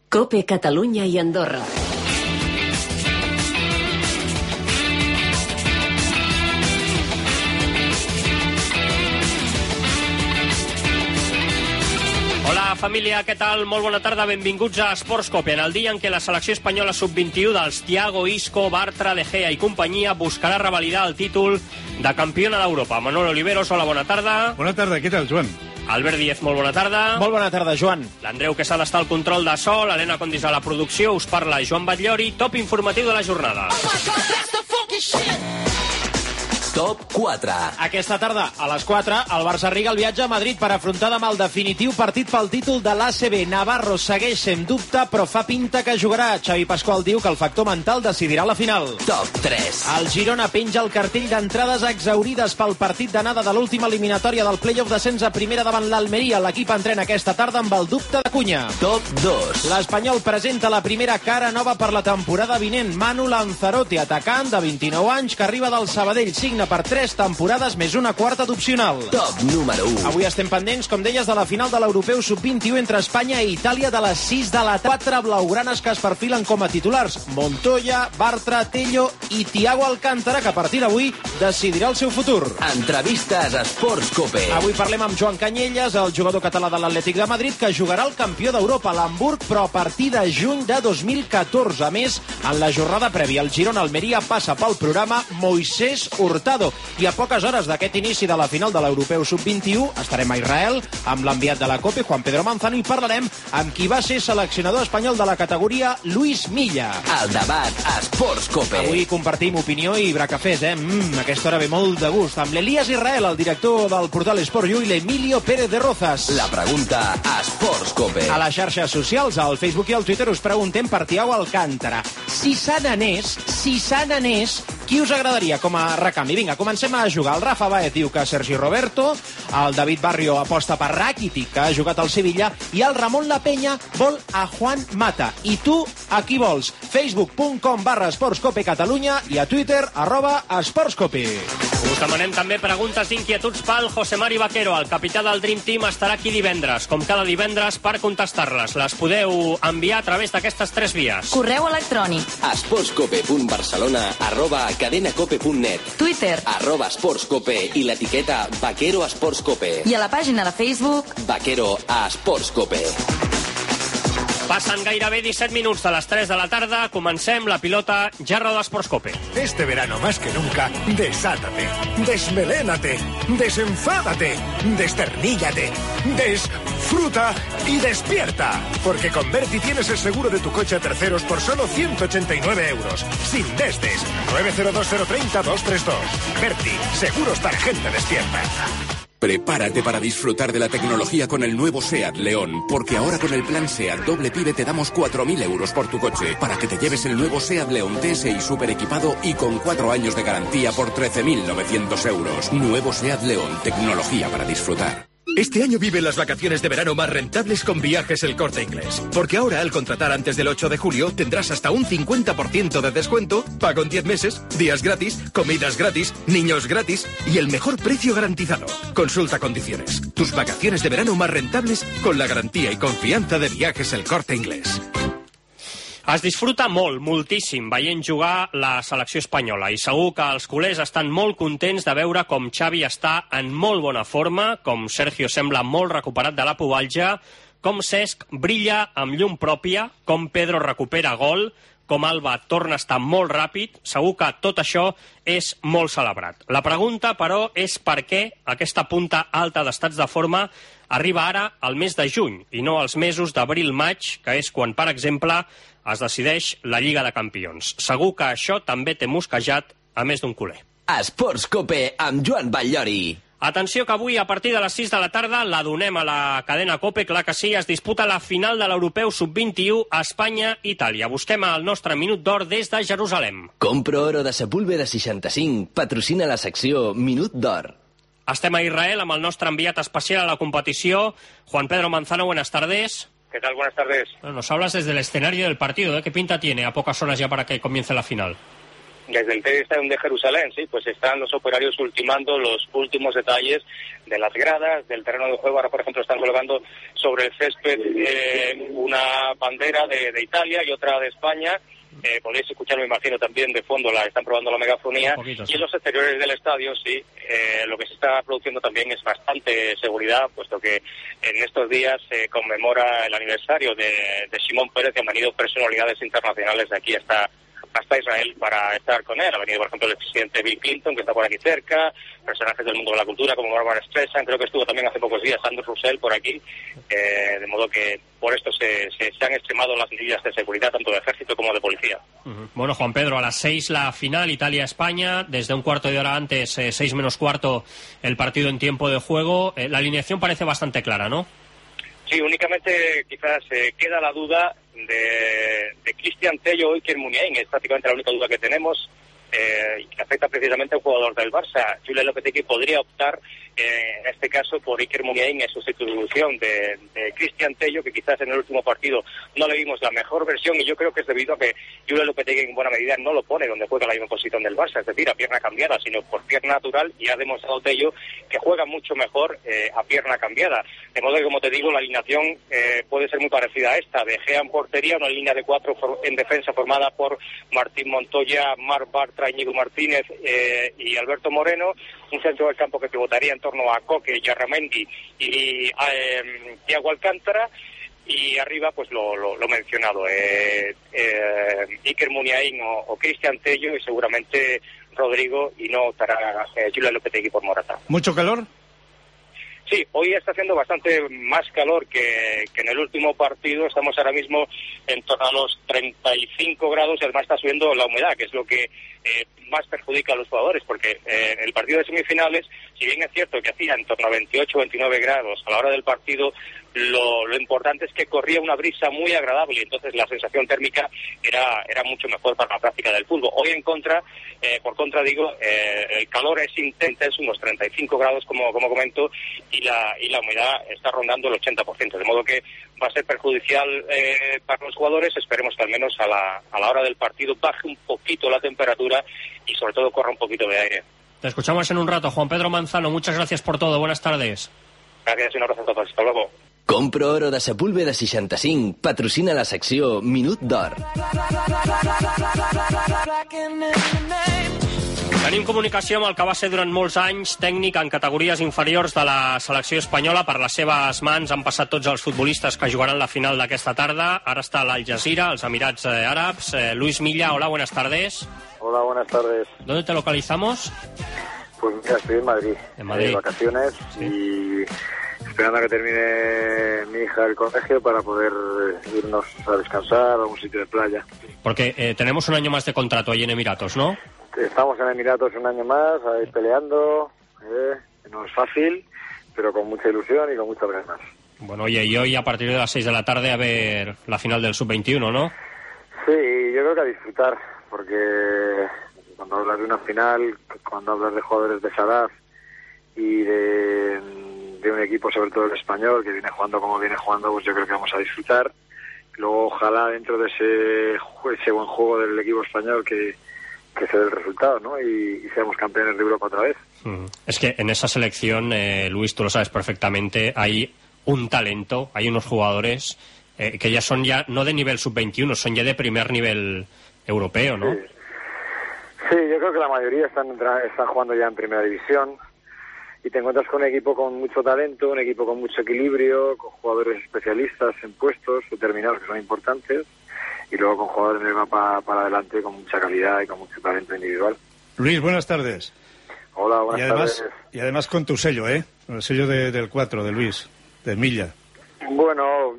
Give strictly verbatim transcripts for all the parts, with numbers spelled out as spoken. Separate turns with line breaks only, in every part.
COPE Catalunya i Andorra.
Hola família, què tal? Molt bona tarda, benvinguts a Esports COPE, en el dia en què la selecció espanyola sub vint-i-u dels Thiago, Isco, Bartra, De Gea i companyia buscarà revalidar el títol de campiona d'Europa. Manuel Oliveros, hola, bona tarda.
Bona tarda, què tal, Joan?
Albert Díez, molt bona tarda.
Molt bona tarda, Joan.
L'Andreu Quesada està al control de so, l'Helena Condis a la producció, us parla Joan Batllori, top informatiu de la jornada.
Top quatre.
Aquesta tarda, a les quatre, el Barça arriba al viatge a Madrid per afrontar demà el definitiu partit pel títol de l'A C B. Navarro segueix sent dubte, però fa pinta que jugarà. Xavi Pasqual diu que el factor mental decidirà la final.
Top tres.
El Girona penja el cartell d'entrades exaurides pel partit d'anada de l'última eliminatòria del play-off descens a primera davant l'Almeria. L'equip entrena aquesta tarda amb el dubte de Cunha.
Top dos.
L'Espanyol presenta la primera cara nova per la temporada vinent. Manu Lanzarote, atacant de vint-i-nou anys, que arriba del Sabadell, signa per tres temporades més una quarta d'opcional.
Top número u.
Avui estem pendents, com deies, de la final de l'Europeu sub vint-i-u entre Espanya i Itàlia de les sis de la tarda. Quatre blaugranes que es perfilen com a titulars: Montoya, Bartra, Tello i Thiago Alcántara, que a partir d'avui decidirà el seu futur.
Entrevistes a Esports COPE.
Avui parlem amb Joan Canyelles, el jugador català de l'Atlètic de Madrid, que jugarà el campió d'Europa, l'Hamburg, però a partir de juny de dos mil catorze. A més, en la jornada prèvia, el Girona-Almeria passa pel programa Moisés Hurtado. I a poques hores d'aquest inici de la final de l'Europeu sub vint-i-u estarem a Israel amb l'enviat de la COPE, Juan Pedro Manzano, i parlarem amb qui va ser seleccionador espanyol de la categoria, Luis Milla.
El debat a Esports COPE.
Avui compartim opinió i bracafés, eh? Mm, aquesta hora ve molt de gust. Amb l'Elias Israel, el director del portal Esport U, i l'Emilio Pérez de Rozas.
La pregunta a Esports COPE.
A les xarxes socials, al Facebook i al Twitter, us preguntem per Thiago Alcántara. Si se n'anés, si se n'anés, qui us agradaria com a recanvi? Vinga, comencem a jugar. El Rafa Baez diu que Sergi Roberto, el David Barrio aposta per Rakitic, que ha jugat al Sevilla, i el Ramon La Peña vol a Juan Mata. I tu, a qui vols? facebook.com barra esportscope Catalunya i a Twitter, arroba esportscope.
Us demanem també preguntes d'inquietuds pel José Mari Vaquero, el capità del Dream Team, estarà aquí divendres, com cada divendres, per contestar-les. Les podeu enviar a través d'aquestes tres vies.
Correu electrònic.
esportscope.barcelona arroba cadenacope.net.
Twitter.
Arroba esportscope i l'etiqueta Vaquero Esportscope.
I a la pàgina de Facebook
Vaquero a Esportscope.
Passen gairebé disset minuts de les tres de la tarda. Comencem la pilota ja roda Esports COPE.
Este verano más que nunca, desátate, desmelénate, desenfádate, desterníllate, desfruta y despierta. Porque con Berti tienes el seguro de tu coche a terceros por solo ciento ochenta y nueve euros. Sin desdes. nueve cero dos cero tres cero dos tres dos. Berti, seguros para gente despierta.
Prepárate para disfrutar de la tecnología con el nuevo SEAT León, porque ahora con el plan SEAT Doble Pibe te damos cuatro mil euros por tu coche, para que te lleves el nuevo SEAT León T S I super equipado y con cuatro años de garantía por trece mil novecientos euros. Nuevo SEAT León, tecnología para disfrutar.
Este año vive las vacaciones de verano más rentables con Viajes El Corte Inglés. Porque ahora, al contratar antes del ocho de julio, tendrás hasta un cincuenta por ciento de descuento, pago en diez meses, días gratis, comidas gratis, niños gratis y el mejor precio garantizado. Consulta condiciones. Tus vacaciones de verano más rentables con la garantía y confianza de Viajes El Corte Inglés.
Es disfruta molt, moltíssim, veient jugar la selecció espanyola i segur que els culers estan molt contents de veure com Xavi està en molt bona forma, com Sergio sembla molt recuperat de la pubalgia, com Cesc brilla amb llum pròpia, com Pedro recupera gol, com Alba torna a estar molt ràpid. Segur que tot això és molt celebrat. La pregunta, però, és per què aquesta punta alta d'estats de forma arriba ara al mes de juny i no als mesos d'abril-maig, que és quan, per exemple, es decideix la Lliga de Campions. Segur que això també té mosquejat a més d'un culer.
Esports COPE amb Joan Batllori.
Atenció que avui a partir de les sis de la tarda la donem a la cadena COPE, clar que sí, es disputa la final de l'Europeu sub vint-i-u a Espanya-Itàlia. Busquem el nostre minut d'or des de Jerusalem.
Compro oro de Sepúlveda seixanta-cinc, patrocina la secció Minut d'Or.
Estem a Israel amb el nostre enviat especial a la competició, Juan Pedro Manzano, buenas tardes.
¿Qué tal? Buenas tardes.
Bueno, nos hablas desde el escenario del partido, ¿eh? ¿Qué pinta tiene a pocas horas ya para que comience la final?
Desde el Teddy Stadium de Jerusalén, sí, pues están los operarios ultimando los últimos detalles de las gradas, del terreno de juego. Ahora, por ejemplo, están colocando sobre el césped eh, una bandera de, de Italia y otra de España. Eh, podéis escuchar, me imagino, también de fondo, la están probando la megafonía. Poquito, sí. Y en los exteriores del estadio, sí, eh, lo que se está produciendo también es bastante seguridad, puesto que en estos días se conmemora el aniversario de, de Shimon Peres, que han venido personalidades internacionales de aquí hasta hasta Israel para estar con él. Ha venido, por ejemplo, el expresidente Bill Clinton, que está por aquí cerca, personajes del mundo de la cultura como Barbara Streisand, creo que estuvo también hace pocos días Andrew Russell por aquí, eh, de modo que por esto se, se, se han extremado las medidas de seguridad, tanto de ejército como de policía.
Uh-huh. Bueno, Juan Pedro, a las seis la final, Italia-España, desde un cuarto de hora antes, eh, seis menos cuarto, el partido en tiempo de juego. Eh, la alineación parece bastante clara, ¿no?
Sí, únicamente quizás eh, queda la duda de, de Cristian Tello o Iker Muniain, es prácticamente la única duda que tenemos, eh, que afecta precisamente al jugador del Barça. Julen Lopetegui podría optar, eh, en este caso, por Iker Muniain en sustitución de, de Cristian Tello, que quizás en el último partido no le vimos la mejor versión, y yo creo que es debido a que Julen Lopetegui en buena medida no lo pone donde juega la misma posición del Barça, es decir, a pierna cambiada, sino por pierna natural, y ha demostrado Tello que juega mucho mejor eh, a pierna cambiada. De modo que, como te digo, la alineación eh, puede ser muy parecida a esta, de Gea en portería, una línea de cuatro for- en defensa formada por Martín Montoya, Marc Bartra, Íñigo Martínez eh, y Alberto Moreno, un centro del campo que pivotaría en torno a Coque, Yarramendi y eh, Thiago Alcántara, y arriba pues lo, lo, lo mencionado, eh, eh, Iker Muniain o, o Cristian Tello, y seguramente Rodrigo, y no optará eh, Julen Lopetegui por Morata.
¿Mucho calor?
Sí, hoy está haciendo bastante más calor que, que en el último partido. Estamos ahora mismo en torno a los treinta y cinco grados y además está subiendo la humedad, que es lo que eh, más perjudica a los jugadores, porque eh, en el partido de semifinales, si bien es cierto que hacía en torno a veintiocho o veintinueve grados a la hora del partido, lo, lo importante es que corría una brisa muy agradable y entonces la sensación térmica era, era mucho mejor para la práctica del fútbol. Hoy en contra, eh, por contra digo, eh, el calor es intenso, unos treinta y cinco grados como, como comento, y la, y la humedad está rondando el ochenta por ciento, de modo que va a ser perjudicial eh, para los jugadores. Esperemos que al menos a la, a la hora del partido baje un poquito la temperatura y sobre todo corra un poquito de aire.
Te escuchamos en un rato, Juan Pedro Manzano, muchas gracias por todo, buenas tardes.
Gràcies i un abrazo a tots, hasta luego.
Compro oro de Sepúlveda seixanta-cinc, patrocina la secció Minut d'Or.
Tenim comunicació amb el que va ser durant molts anys tècnic en categories inferiors de la selecció espanyola. Per les seves mans han passat tots els futbolistes que jugaran la final d'aquesta tarda. Ara està a l'Al Jazeera, als Emirats eh, Àrabs. Eh, Luis Milla, hola, buenas tardes.
Hola, buenas tardes.
¿Dónde te localizamos?
Pues mira, estoy en Madrid,
en Madrid.
de vacaciones, sí. Y esperando a que termine mi hija el colegio para poder irnos a descansar a un sitio de playa.
Porque eh, tenemos un año más de contrato ahí en Emiratos, ¿no?
Estamos en Emiratos un año más, ahí peleando, eh, no es fácil, pero con mucha ilusión y con muchas ganas.
Bueno, oye, y hoy a partir de las seis de la tarde a ver la final del sub veintiuno, ¿no?
Sí, yo creo que a disfrutar, porque cuando hablas de una final, cuando hablas de jugadores de esa edad y de, de un equipo, sobre todo el español, que viene jugando como viene jugando, pues yo creo que vamos a disfrutar. Luego, ojalá dentro de ese, ese buen juego del equipo español que, que se dé el resultado, ¿no? Y, y seamos campeones de Europa otra vez.
Mm. Es que en esa selección, eh, Luis, tú lo sabes perfectamente, hay un talento, hay unos jugadores eh, que ya son ya no de nivel sub veintiuno, son ya de primer nivel europeo, ¿no?
Sí. Sí, yo creo que la mayoría están, están jugando ya en primera división y te encuentras con un equipo con mucho talento, un equipo con mucho equilibrio, con jugadores especialistas en puestos determinados que son importantes y luego con jugadores de para, para adelante con mucha calidad y con mucho talento individual.
Luis, buenas tardes.
Hola, buenas
y además,
tardes.
Y además con tu sello, ¿eh? Con el sello de, del cuatro, de Luis, de Milla.
Bueno,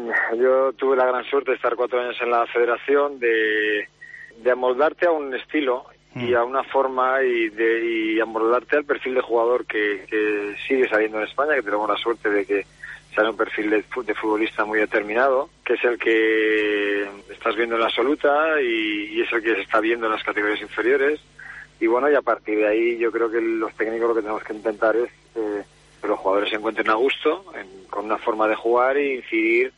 yo tuve la gran suerte de estar cuatro años en la federación, de, de amoldarte a un estilo y a una forma y de y amoldarte al perfil de jugador que, que sigue saliendo en España, que tenemos la suerte de que sale un perfil de, de futbolista muy determinado, que es el que estás viendo en la absoluta y, y es el que se está viendo en las categorías inferiores. Y bueno, y a partir de ahí yo creo que los técnicos lo que tenemos que intentar es eh, que los jugadores se encuentren a gusto, en, con una forma de jugar e incidir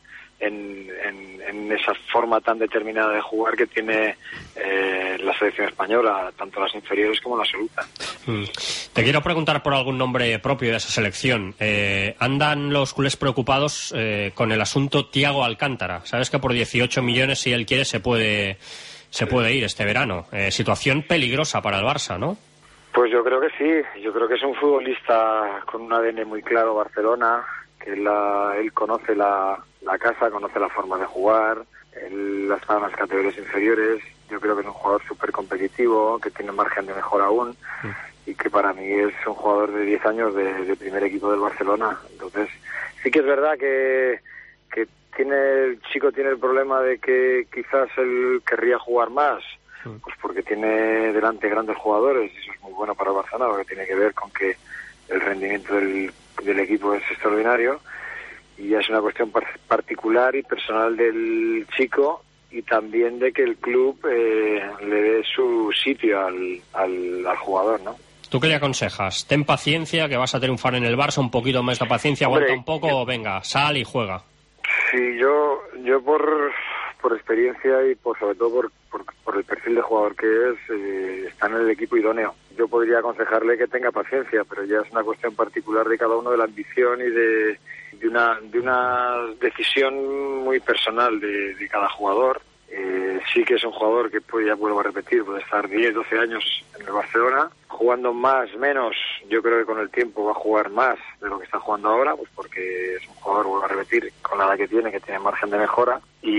en, en, en esa forma tan determinada de jugar que tiene eh, la selección española, tanto las inferiores como la absoluta.
Mm. Te quiero preguntar por algún nombre propio de esa selección. Eh, andan los culés preocupados eh, con el asunto Thiago Alcántara. Sabes que por dieciocho millones, si él quiere, se puede, se puede ir este verano. Eh, situación peligrosa para el Barça, ¿no?
Pues yo creo que sí. Yo creo que es un futbolista con un A D N muy claro, Barcelona, que la, él conoce la, la casa, conoce la forma de jugar, él ha estado en las categorías inferiores. Yo creo que es un jugador súper competitivo, que tiene margen de mejora aún, sí. Y que para mí es un jugador de diez años de, de primer equipo del Barcelona. Entonces, sí que es verdad que, que tiene el chico tiene el problema de que quizás él querría jugar más, sí. Pues porque tiene delante grandes jugadores, y eso es muy bueno para el Barcelona, porque tiene que ver con que el rendimiento del, del equipo es extraordinario, y ya es una cuestión par- particular y personal del chico, y también de que el club eh, le dé su sitio al, al, al jugador, ¿no?
¿Tú qué le aconsejas? Ten paciencia, que vas a triunfar en el Barça, un poquito más de paciencia,
Hombre,
aguanta un poco,
yo,
o venga, sal y juega.
Sí, yo yo por, por experiencia y por sobre todo por, por, por el perfil de jugador que es, eh, está en el equipo idóneo. Yo podría aconsejarle que tenga paciencia, pero ya es una cuestión particular de cada uno, de la ambición y de, de una de una decisión muy personal de, de cada jugador. Eh, sí que es un jugador que, pues, ya vuelvo a repetir, puede estar diez, doce años en el Barcelona, jugando más, menos. Yo creo que con el tiempo va a jugar más de lo que está jugando ahora, pues porque es un jugador, vuelvo a repetir, con la edad que tiene, que tiene margen de mejora.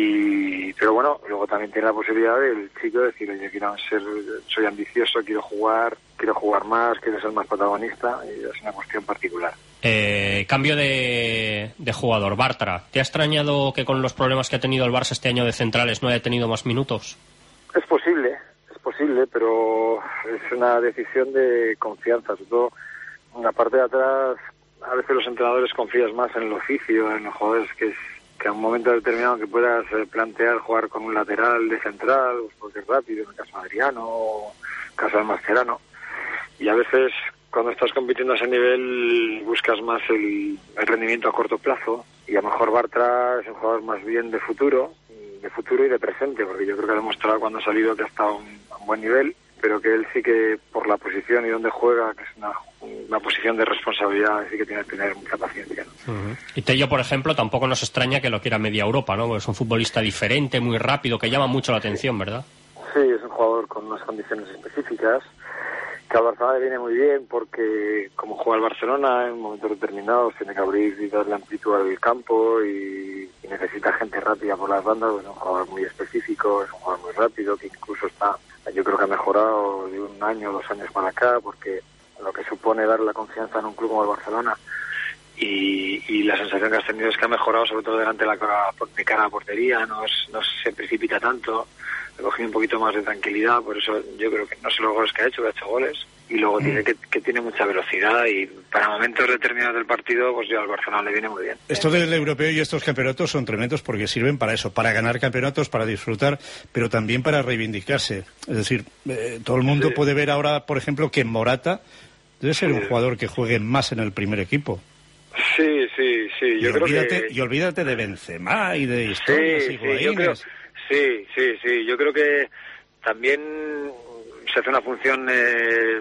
Y pero bueno, luego también tiene la posibilidad del chico de decir, oye, quiero ser, soy ambicioso, quiero jugar, quiero jugar más, quiero ser más protagonista, y es una cuestión particular.
Eh, cambio de, de jugador, Bartra. ¿Te ha extrañado que con los problemas que ha tenido el Barça este año de centrales no haya tenido más minutos?
Es posible, es posible, pero es una decisión de confianza. Sobre todo en la parte de atrás, a veces los entrenadores confías más en el oficio, en los jugadores, que es que a un momento determinado que puedas eh, plantear jugar con un lateral de central, pues porque es rápido, en el caso de Adriano o en el caso de Mascherano. Y a veces, cuando estás compitiendo a ese nivel, buscas más el, el rendimiento a corto plazo, y a lo mejor Bartra es un jugador más bien de futuro, de futuro y de presente, porque yo creo que ha demostrado cuando ha salido que ha estado a un, a un buen nivel, pero que él sí que, por la posición y donde juega, que es una, una posición de responsabilidad, sí que tiene que tener mucha paciencia, ¿no?
Uh-huh. Y Tello, por ejemplo, tampoco nos extraña que lo quiera media Europa, ¿no? Porque es un futbolista diferente, muy rápido, que llama mucho la atención, ¿verdad?
Sí, es un jugador con unas condiciones específicas, que al Barcelona le viene muy bien, porque como juega el Barcelona en momentos determinados tiene que abrir y darle amplitud al campo, y, y necesita gente rápida por las bandas. Pues es un jugador muy específico, es un jugador muy rápido, que incluso está, yo creo que ha mejorado de un año o dos años para acá, porque lo que supone dar la confianza en un club como el Barcelona, y, y la sensación que has tenido es que ha mejorado, sobre todo delante de la cara, de cara a la portería, no, es, no se precipita tanto, ha cogido un poquito más de tranquilidad. Por eso yo creo que no sé los goles que ha hecho, que ha hecho goles, y luego mm. tiene que, que tiene mucha velocidad, y para momentos determinados del partido, pues ya al Barcelona le viene muy bien.
Esto del europeo y estos campeonatos son tremendos porque sirven para eso, para ganar campeonatos, para disfrutar, pero también para reivindicarse. Es decir, eh, todo el mundo sí. puede ver ahora, por ejemplo, que Morata debe ser sí. un jugador que juegue más en el primer equipo.
Sí, sí, sí. Yo
y,
creo
olvídate,
que...
y olvídate de Benzema y de historias
sí,
y
sí, yo creo... sí, sí, sí. Yo creo que también se hace una función eh,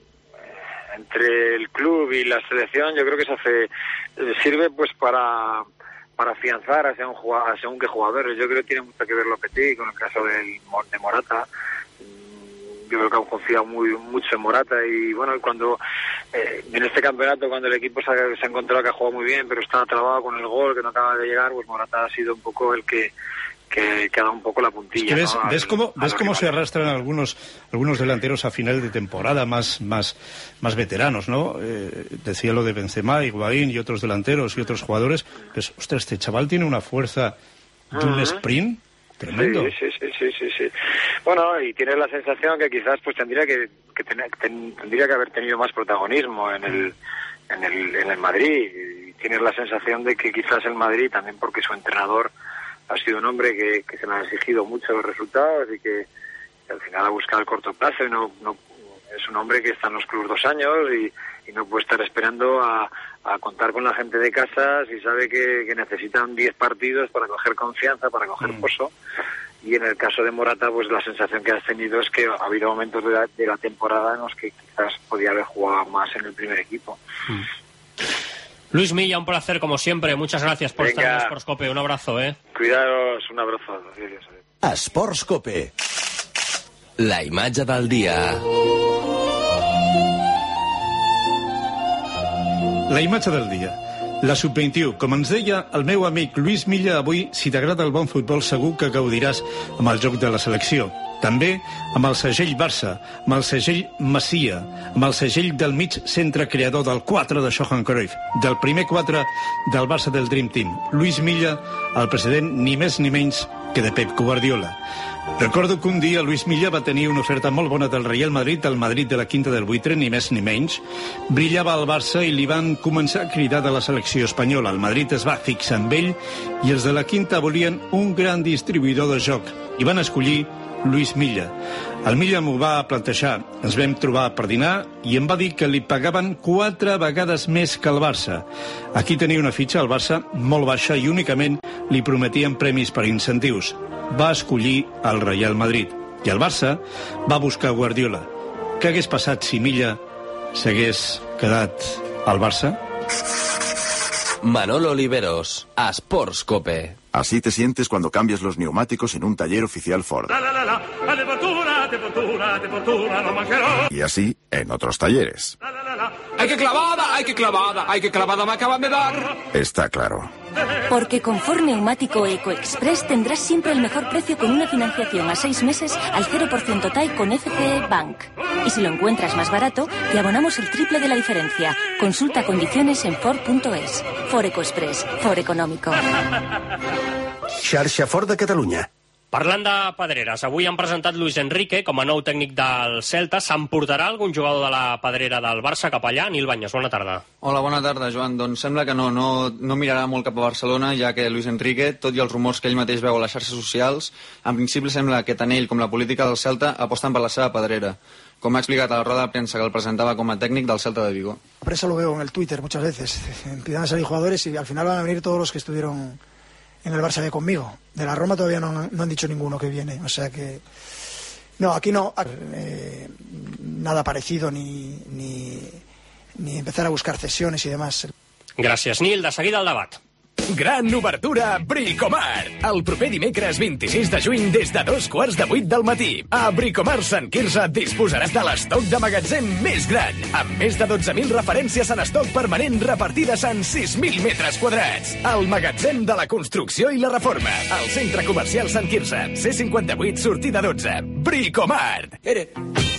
entre el club y la selección. Yo creo que se hace eh, sirve pues para para afianzar a según, a según qué jugadores. Yo creo que tiene mucho que ver Lopetegui con el caso del, de Morata. Yo creo que han confiado muy mucho en Morata, y bueno, cuando eh, en este campeonato, cuando el equipo se ha, se ha encontrado que ha jugado muy bien, pero está trabado con el gol que no acaba de llegar, pues Morata ha sido un poco el que que, que ha dado un poco la puntilla.
Es que ves,
¿no?
ves
al,
cómo, ves cómo se arrastran algunos algunos delanteros a final de temporada más más más veteranos, ¿no? Eh, decía lo de Benzema, Higuaín y otros delanteros y otros jugadores. Pues, ostras, este chaval tiene una fuerza de un uh-huh. sprint tremendo.
Sí, sí, sí, sí, sí. Bueno, y tienes la sensación que quizás pues tendría que, que tener, ten, tendría que haber tenido más protagonismo en el en el en el Madrid. Y tienes la sensación de que quizás el Madrid, también porque su entrenador ha sido un hombre que, que se le han exigido mucho los resultados, y que, que al final ha buscado el corto plazo, y no, no es es un hombre que está en los clubes dos años y, y no puede estar esperando a, a contar con la gente de casa si sabe que, que necesitan diez partidos para coger confianza, para coger mm. pozo. Y en el caso de Morata, pues la sensación que has tenido es que ha habido momentos de la, de la temporada en los que quizás podía haber jugado más en el primer equipo.
Mm. Luis Milla, un placer como siempre. Muchas gracias por Venga. estar en Sports Cope. Un abrazo, ¿eh?
Cuidaros, un abrazo. Adiós.
Sports Cope. La imatge del dia.
La imatge del dia. La sub vint-i-u. Com ens deia el meu amic Luis Milla, avui, si t'agrada el bon futbol, segur que gaudiràs amb el joc de la selecció. També amb el segell Barça, amb el segell Masia, amb el segell del mig centre creador del quatre de Johan Cruyff, del primer quatre del Barça del Dream Team. Luis Milla, el president ni més ni menys que de Pep Guardiola. Recordo que un dia Luis Milla va tenir una oferta molt bona del Real Madrid, el Madrid de la Quinta del Buitre, ni més ni menys. Brillava al Barça i li van començar a cridar de la selecció espanyola. El Madrid es va fixar amb ell i els de la Quinta volien un gran distribuïdor de joc i van escollir Luis Milla. El Milla m'ho va plantejar, ens vam trobar per dinar i em va dir que li pagaven quatre vegades més que el Barça. Aquí tenia una fitxa al Barça molt baixa i únicament li prometien premis per incentius. Va escollir el Real Madrid i el Barça va buscar Guardiola. Què hagués passat si Milla s'hagués quedat al Barça?
Manolo Oliveros, a Sports Cope.
Así te sientes cuando cambias los neumáticos en un taller oficial Ford.
La, la, la, la. La deportura, deportura, deportura, no mancherò.
Y así en otros talleres.
La, la, la, la.
¡Ay, qué clavada! ¡Ay, qué clavada! ¡Ay, qué clavada me acaban de dar!
Está claro.
Porque con Ford Neumático EcoExpress tendrás siempre el mejor precio con una financiación a seis meses al cero por ciento T A I con F C E Bank. Y si lo encuentras más barato, te abonamos el triple de la diferencia. Consulta condiciones en Ford punto es. Ford EcoExpress. Ford econòmico.
Xarxa Ford de Catalunya.
Parlant de Pedreres, avui han presentat Luis Enrique com a nou tècnic del Celta. S'emportarà algun jugador de la Pedrera del Barça cap allà? Nil Baños, bona tarda.
Hola, bona tarda, Joan. Doncs sembla que no, no, no mirarà molt cap a Barcelona, ja que Luis Enrique, tot i els rumors que ell mateix veu a les xarxes socials, en principi sembla que tant ell com la política del Celta aposten per la seva Pedrera, com ha explicat a la roda de premsa que el presentava com a tècnic del Celta de Vigo.
Por eso lo veo en el Twitter muchas veces. Empiezan a salir jugadores y al final van a venir todos los que estuvieron en el Barça B conmigo. De la Roma todavía no, no han dicho ninguno que viene, o sea que no, aquí no eh, nada parecido ni, ni, ni empezar a buscar cesiones y demás.
Gràcies, Nil. De seguida el debat.
Gran obertura Bricomart. El proper dimecres vint-i-sis de juny des de dos quarts de vuit del matí. A Bricomart Sant Quirze disposaràs de l'estoc de magatzem més gran, amb més de dotze mil referències en estoc permanent repartides en sis mil metres quadrats. El magatzem de la construcció i la reforma. Al centre comercial Sant Quirze. C cinquanta-vuit, sortida dotze. Bricomart. Ere.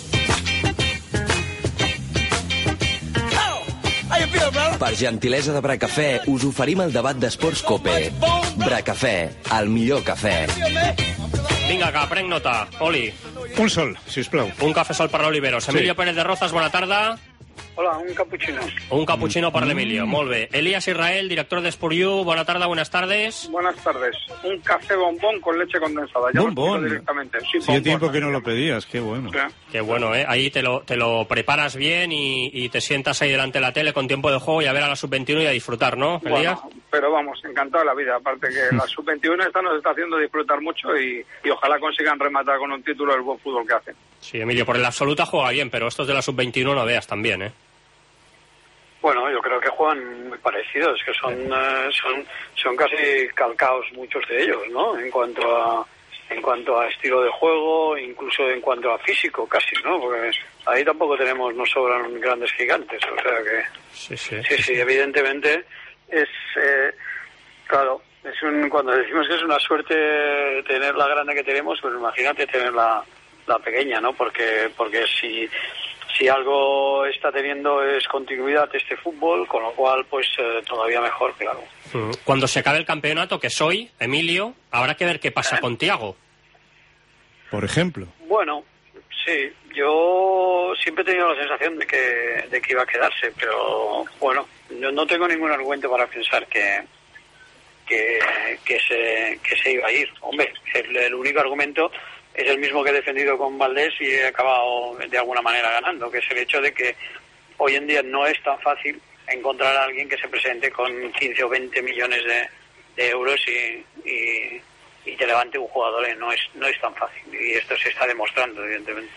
Per gentilesa de Bracafè, us oferim el debat d'Esports Cope. Bracafè, el millor cafè.
Vinga, que prenc nota. Oli.
Un sol, sisplau.
Un cafè sol per l'Oliveros. Emilio sí. Pérez de Rozas, bona tarda.
Hola, un cappuccino.
Un cappuccino per l'Emilio, molt bé. Elías Israel, director de Sport U, bona tarda, buenas tardes.
Buenas tardes. Un café bombón con leche condensada. Ya
bombón.
Lo directamente. Sí,
Hacía tiempo que no lo pedías, qué bueno.
Sí.
Qué bueno, ¿eh? Ahí te lo, te lo preparas bien y, y te sientas ahí delante de la tele con tiempo de juego y a ver a la sub veintiuno y a disfrutar, ¿no, Elías?
Bueno, pero vamos, encantado de la vida. Aparte que la sub veintiuno esta nos está haciendo disfrutar mucho y, y ojalá consigan rematar con un título el buen fútbol que hacen.
Sí, Emilio, por el absoluta juega bien, pero estos de la sub veintiuno no veas también, ¿eh?
Bueno, yo creo que juegan muy parecidos, que son, uh, son, son casi calcaos muchos de ellos, ¿no? En cuanto a, en cuanto a estilo de juego, incluso en cuanto a físico, casi, ¿no? Porque ahí tampoco tenemos, nos sobran grandes gigantes, o sea que...
Sí, sí,
sí, sí evidentemente es, eh, claro, es un, cuando decimos que es una suerte tener la grande que tenemos, pues imagínate tener la, la pequeña, ¿no? Porque, porque si... Si algo está teniendo es continuidad este fútbol, con lo cual, pues eh, todavía mejor, claro.
Cuando se acabe el campeonato, que soy, Emilio, habrá que ver qué pasa ¿Eh? con Thiago.
Por ejemplo.
Bueno, sí, yo siempre he tenido la sensación de que, de que iba a quedarse, pero bueno, yo no tengo ningún argumento para pensar que, que, que, se, que se iba a ir. Hombre, el, el único argumento es el mismo que he defendido con Valdés y he acabado de alguna manera ganando, que es el hecho de que hoy en día no es tan fácil encontrar a alguien que se presente con quince o veinte millones de, de euros y, y, y te levante un jugador. ¿eh? No es, no es tan fácil y esto se está demostrando, evidentemente.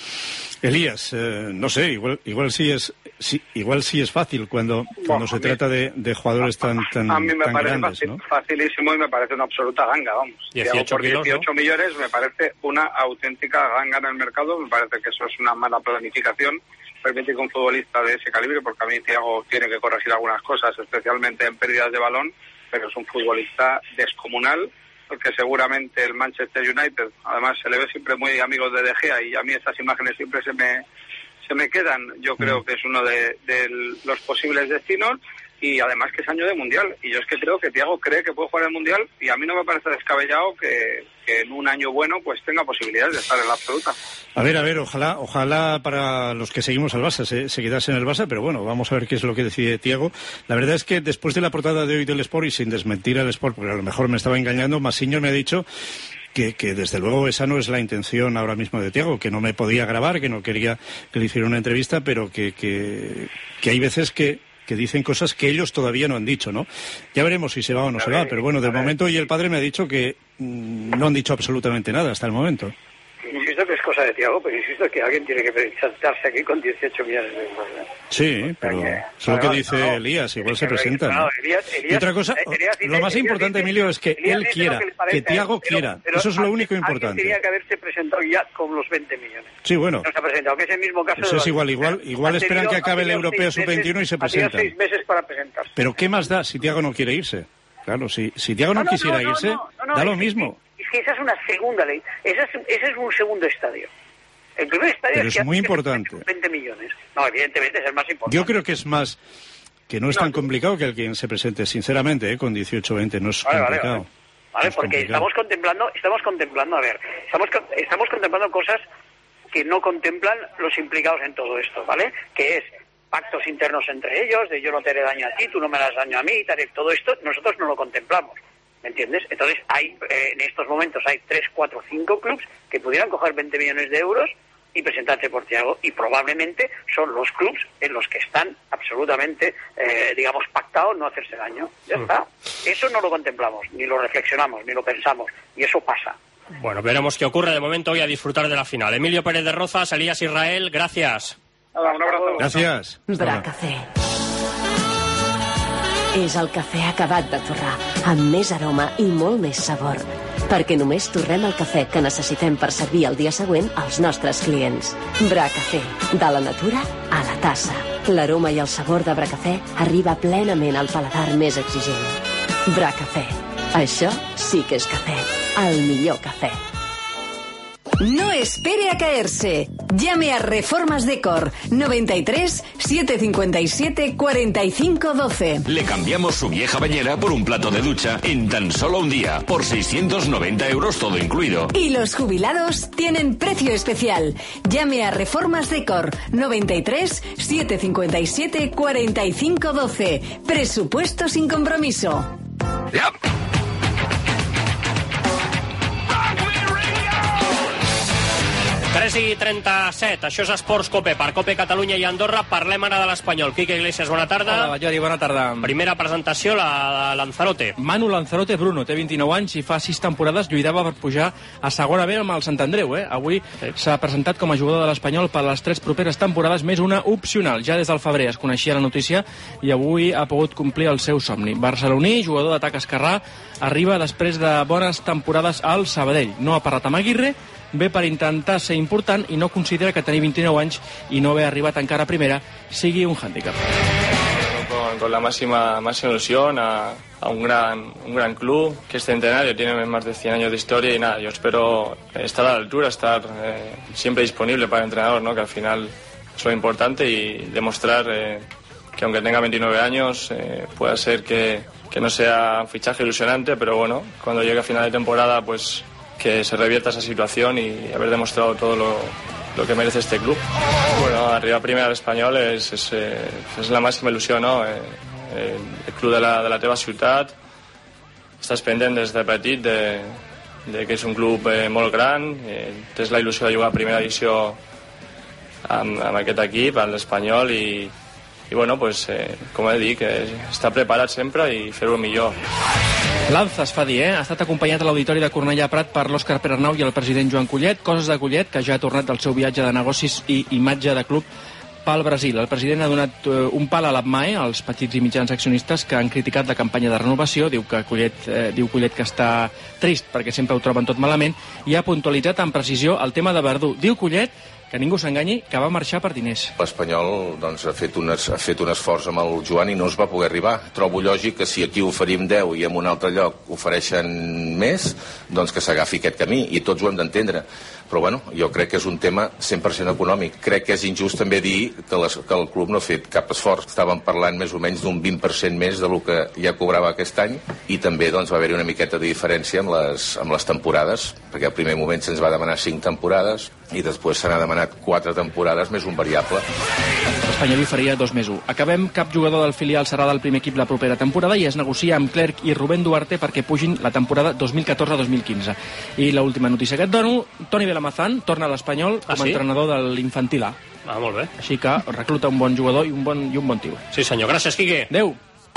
Elías, eh, no sé, igual igual sí es sí, igual sí es fácil cuando, cuando se trata de, de jugadores tan, tan,
a mí me
tan
parece
grandes,
fácil,
¿no?
facilísimo y me parece una absoluta ganga, vamos.
dieciocho
por
kilos,
dieciocho
¿no?
millones me parece una auténtica ganga en el mercado, me parece que eso es una mala planificación. Permite que un futbolista de ese calibre, porque a mí Thiago tiene que corregir algunas cosas, especialmente en pérdidas de balón, pero es un futbolista descomunal, porque seguramente el Manchester United, además se le ve siempre muy amigo de De Gea y a mí esas imágenes siempre se me se me quedan. Yo creo que es uno de, de los posibles destinos y además que es año de Mundial. Y yo es que creo que Thiago cree que puede jugar el Mundial y a mí no me parece descabellado que, que en un año bueno pues tenga posibilidades de estar en la absoluta.
A ver, a ver, ojalá ojalá para los que seguimos al Barça se, se quedase en el Barça, pero bueno, vamos a ver qué es lo que decide Thiago. La verdad es que después de la portada de hoy del Sport, y sin desmentir al Sport, porque a lo mejor me estaba engañando, Masiño me ha dicho que, que desde luego esa no es la intención ahora mismo de Thiago, que no me podía grabar, que no quería que le hiciera una entrevista, pero que, que, que hay veces que que dicen cosas que ellos todavía no han dicho, ¿no? Ya veremos si se va o no se va, pero bueno, de momento hoy el padre me ha dicho que mmm, no han dicho absolutamente nada hasta el momento.
Insisto que es cosa de Thiago, pero insisto que alguien tiene que presentarse aquí con dieciocho millones de euros. ¿eh?
Sí, pero
que,
es lo que dice no, Elías, igual se presenta.
No,
¿no?
Elías, Elías,
y otra cosa,
Elías dice,
lo más
Elías
importante,
dice,
Emilio, es que
Elías
él quiera, que, parece, que Thiago
pero,
quiera.
Pero
eso es lo
alguien,
único importante.
Alguien tenía que haberse presentado ya con los veinte millones.
Sí, bueno.
No se ha presentado, que es el mismo caso.
Eso es igual, igual, igual esperan que acabe el Europeo sub veintiuno y se presentan.
seis meses para presentarse.
Pero ¿qué más da si Thiago no quiere irse? Claro, si, si Thiago no, no, no quisiera no, no, irse, no, no, no, da lo mismo.
Es que esa es una segunda ley, esa es, ese es un segundo estadio. El primer estadio
pero
es,
es muy importante.
veinte millones. No, evidentemente es el más importante.
Yo creo que es más, que no es no, tan complicado que alguien se presente, sinceramente, ¿eh? Con dieciocho veinte, no es vale, complicado.
Vale, vale. vale es porque complicado. estamos contemplando, estamos contemplando, a ver, estamos, estamos contemplando cosas que no contemplan los implicados en todo esto, ¿vale? Que es pactos internos entre ellos, de yo no te haré daño a ti, tú no me harás daño a mí, tal, todo esto nosotros no lo contemplamos. ¿Me entiendes? Entonces, hay eh, en estos momentos hay tres, cuatro, cinco clubs que pudieran coger veinte millones de euros y presentarse por Thiago, y probablemente son los clubs en los que están absolutamente, eh, digamos, pactados no hacerse daño. Ya mm. está. Eso no lo contemplamos, ni lo reflexionamos, ni lo pensamos, y eso pasa.
Bueno, veremos qué ocurre. De momento voy a disfrutar de la final. Emilio Pérez de Rozas, Elías Israel, gracias.
Hola, un abrazo.
Gracias.
Bracafé. És el cafè acabat de torrar, amb més aroma i molt més sabor. Perquè només torrem el cafè que necessitem per servir el dia següent als nostres clients. Bracafé, de la natura a la tassa. L'aroma i el sabor de Bracafé arriba plenament al paladar més exigent. Bracafé. Això sí que és cafè. El millor cafè.
No espere a caerse. Llame a Reformas Decor noventa y tres, setecientos cincuenta y siete, cuarenta y cinco doce.
Le cambiamos su vieja bañera por un plato de ducha en tan solo un día, por seiscientos noventa euros todo incluido.
Y los jubilados tienen precio especial. Llame a Reformas Decor noventa y tres, setecientos cincuenta y siete, cuarenta y cinco doce. Presupuesto sin compromiso.
¡Ya!
tres i trenta-set, això és Esports Cope, per Cope Catalunya i Andorra. Parlem ara de l'Espanyol. Quique Iglesias, bona tarda.
Hola, Jordi, bona tarda.
Primera presentació, la de Lanzarote.
Manu Lanzarote Bruno, té vint-i-nou anys i fa sis temporades lluitava per pujar a segona B amb el Sant Andreu. Eh? Avui s'ha presentat com a jugador de l'Espanyol per les tres properes temporades, més una opcional. Ja des del febrer es coneixia la notícia i avui ha pogut complir el seu somni. Barceloní, jugador d'atac esquerrà, arriba després de bones temporades al Sabadell. No ha parlat amb Aguirre, ve per intentar ser important i no considera que tenir vint-i-nou anys i no haver arribat encara a primera sigui un hàndicap.
Con, con la máxima, máxima ilusión a, a un gran, un gran club que es centenario, tiene más de cien años de historia y nada, yo espero estar a la altura, estar eh, siempre disponible para el entrenador, ¿no? Que al final es lo importante y demostrar eh, que aunque tenga veintinueve años eh, pueda ser que, que no sea un fichaje ilusionante, pero bueno, cuando llegue a final de temporada pues que se revierta esa situación y haber demostrado todo lo, lo que merece este club. Bueno, arriba primera del Espanyol es, es, es la máxima ilusión, ¿no? El, el club de la, de la teva ciutat, estàs pendent des de petit de, de que és un club eh, molt gran, eh, tens la il·lusió de jugar a primera divisió amb, amb aquest equip, amb l'Espanyol, i, i bueno, pues, eh, com he dit, eh, estar preparat sempre i fer-ho millor.
Lanza es fa dir, eh? Ha estat acompanyat a l'auditori de Cornellà Prat per l'Òscar Perarnau i el president Joan Collet. Coses de Collet, que ja ha tornat del seu viatge de negocis i imatge de club pel Brasil. El president ha donat uh, un pal a l'Apmae, als petits i mitjans accionistes que han criticat la campanya de renovació. Diu que Collet, eh, diu Collet que està trist perquè sempre ho troben tot malament, i ha puntualitzat amb precisió el tema de Verdú. Diu Collet que ningú s'enganyi, que va marxar per diners.
L'Espanyol doncs, ha, fet un, ha fet un esforç amb el Joan i no es va poder arribar. Trobo lògic que si aquí oferim deu i en un altre lloc ofereixen més, doncs que s'agafi aquest camí, i tots ho hem d'entendre. Però bueno, jo crec que és un tema cent per cent econòmic. Crec que és injust també dir que, les, que el club no ha fet cap esforç. Estàvem parlant més o menys d'un vint per cent més del que ja cobrava aquest any, i també doncs, va haver-hi una miqueta de diferència amb les, amb les temporades, perquè al primer moment se'ns va demanar cinc temporades i després se n'ha demanat quatre temporades més un variable.
L'Espanyol hi faria dos més un. Acabem, cap jugador del filial serà del primer equip la propera temporada i es negocia amb Clerc i Rubén Duarte perquè pugin la temporada dos mil catorze dos mil quinze. I l'última notícia que et dono, Toni Belamazán torna a l'Espanyol com a
ah, sí?
entrenador de l'Infantil A.
Ah, molt bé.
Així que recluta un bon jugador i un bon, i un bon tio.
Sí, senyor. Gràcies, Quique.
Adéu.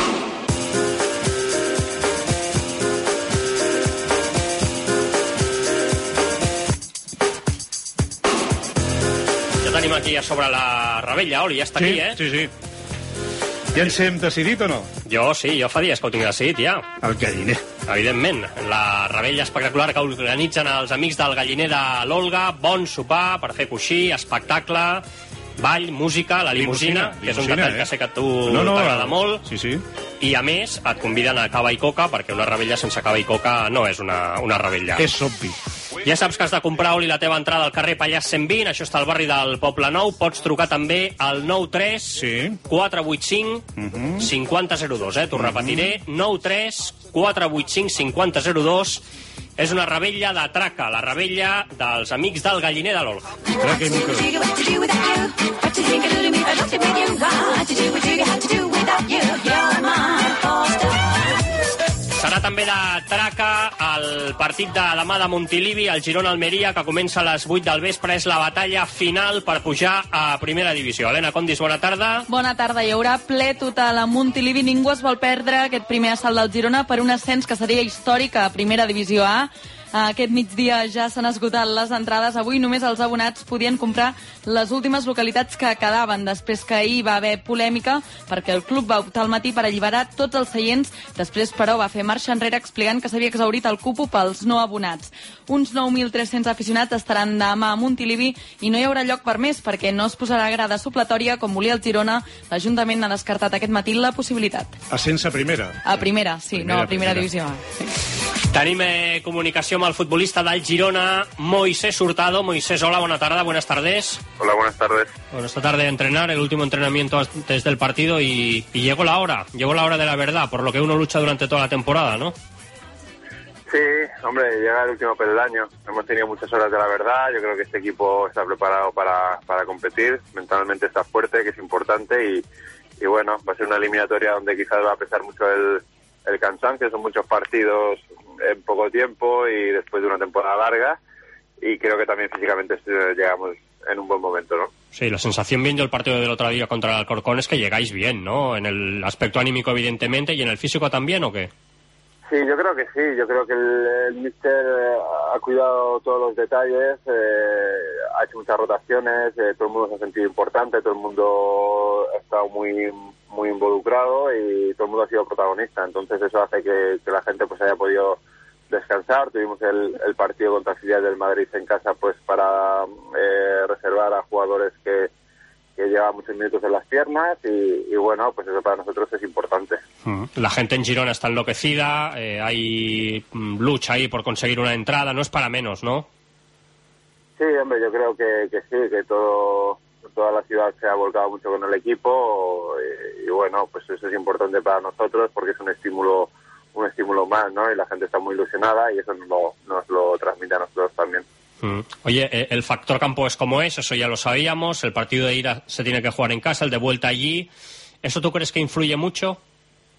Tenim aquí a sobre la Ravella, Oli, ja està
sí,
aquí, eh?
Sí, sí. Ja ens hem decidit o no?
Jo sí, jo fa dies que ho tinc decidit, ja.
El galliner.
Evidentment, la Ravella espectacular que organitzen els amics del galliner de l'Olga, bon sopar per fer coixí, espectacle, ball, música, la limusina, limusina que és un detall eh? que sé que a tu no, no, t'agrada molt.
Sí, sí.
I a més, et conviden a cava i coca, perquè una Ravella sense cava i coca no és una, una Ravella.
És obvi.
Ja saps que has de comprar, Oli, la teva entrada al carrer Pallars cent vint, això està al barri del Poble Nou. Pots trucar també al nou tres quatre vuit cinc cinc zero zero dos, eh? T'ho repetiré, nou tres quatre vuit cinc cinc zero zero dos. És una Ravella de traca, la Ravella dels amics del galliner de l'Olga.
Traca i micro.
Serà també de traca el partit de demà de Montilivi, el Girona-Almeria, que comença a les vuit del vespre. És la batalla final per pujar a primera divisió. Helena Condis, bona tarda.
Bona tarda. Hi haurà ple total a Montilivi. Ningú es vol perdre aquest primer assalt del Girona per un ascens que seria històric a primera divisió A. Aquest migdia ja s'han esgotat les entrades. Avui només els abonats podien comprar les últimes localitats que quedaven, després que ahir va haver polèmica perquè el club va optar al matí per alliberar tots els seients. Després, però, va fer marxa enrere explicant que s'havia exhaurit el cupo pels no abonats. Uns nou mil tres-cents aficionats estaran demà a Montilivi i no hi haurà lloc per més perquè no es posarà grada supletòria com volia el Girona. L'Ajuntament ha descartat aquest matí la possibilitat.
Ascens a primera.
A primera, sí, primera, no a primera, primera. divisió A. Sí.
Tenim eh, comunicació amb el futbolista del Girona, Moisés Hurtado. Moisés, hola, buena tarde, buenas tardes.
Hola, buenas tardes.
Bueno, esta tarde a entrenar, el último entrenamiento antes del partido y, y llegó la hora, llegó la hora de la verdad, por lo que uno lucha durante toda la temporada, ¿no?
Sí, hombre, llega el último peldaño. Hemos tenido muchas horas de la verdad. Yo creo que este equipo está preparado para, para competir, mentalmente está fuerte, que es importante, y, y bueno, va a ser una eliminatoria donde quizás va a pesar mucho el, el cansancio. Son muchos partidos en poco tiempo y después de una temporada larga, y creo que también físicamente llegamos en un buen momento, ¿no?
Sí, la sensación viendo el partido del otro día contra el Alcorcón es que llegáis bien, ¿no? En el aspecto anímico, evidentemente, y en el físico también, ¿o qué?
Sí, yo creo que sí. Yo creo que el, el míster ha cuidado todos los detalles, eh, ha hecho muchas rotaciones, eh, todo el mundo se ha sentido importante, todo el mundo ha estado muy muy involucrado y todo el mundo ha sido protagonista. Entonces eso hace que, que la gente pues haya podido descansar. Tuvimos el, el partido contra el filial del Madrid en casa pues para eh, reservar a jugadores que, que llevan muchos minutos en las piernas y, y bueno, pues eso para nosotros es importante.
La gente en Girona está enloquecida, eh, hay lucha ahí por conseguir una entrada, no es para menos, ¿no?
Sí, hombre, yo creo que, que sí, que todo toda la ciudad se ha volcado mucho con el equipo y, y bueno, pues eso es importante para nosotros porque es un estímulo un estímulo más, ¿no? Y la gente está muy ilusionada y eso nos lo, nos lo transmite a nosotros también.
Mm. Oye, el factor campo es como es, eso ya lo sabíamos, el partido de ida se tiene que jugar en casa, el de vuelta allí, ¿eso tú crees que influye mucho?